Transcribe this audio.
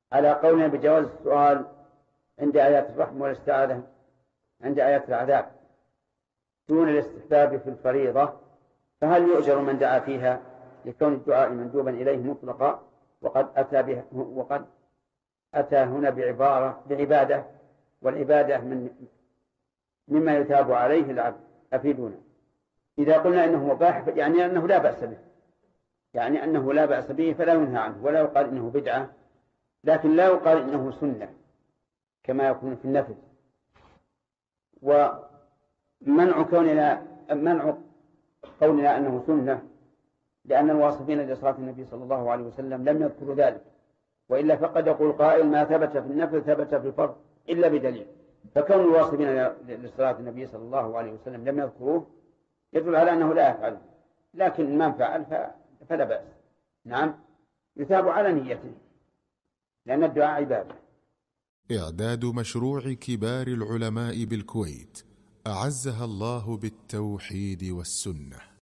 على قولنا بجواز السؤال عند آيات الرحمة والاستعاذة عند آيات العذاب دون الاستحباب في الفريضة، فهل يؤجر من دعا فيها لكون الدعاء مندوبا إليه مطلقا وقد أتى هنا بعبادة، والعبادة مما يتاب عليه العبد؟ أفيدونا. إذا قلنا إنه مباح يعني أنه لا بأس به، يعني أنه لا بأس به فلا ينهى عنه، ولا يقال إنه بدعة، لكن لا يقال إنه سنة كما يكون في النفل. ومنع قولنا أنه سنة لأن الواصفين لصلاة النبي صلى الله عليه وسلم لم يذكروا ذلك، وإلا فقد يقول قائل ما ثبت في النفل ثبت في الفرض إلا بدليل، فكون الواصفين لصلاة النبي صلى الله عليه وسلم لم يذكروه يدل على أنه لا يفعل، لكن من فعل فلا بأس. نعم، يثاب على نيته لأن الدعاء عبادة. إعداد مشروع كبار العلماء بالكويت أعزها الله بالتوحيد والسنة.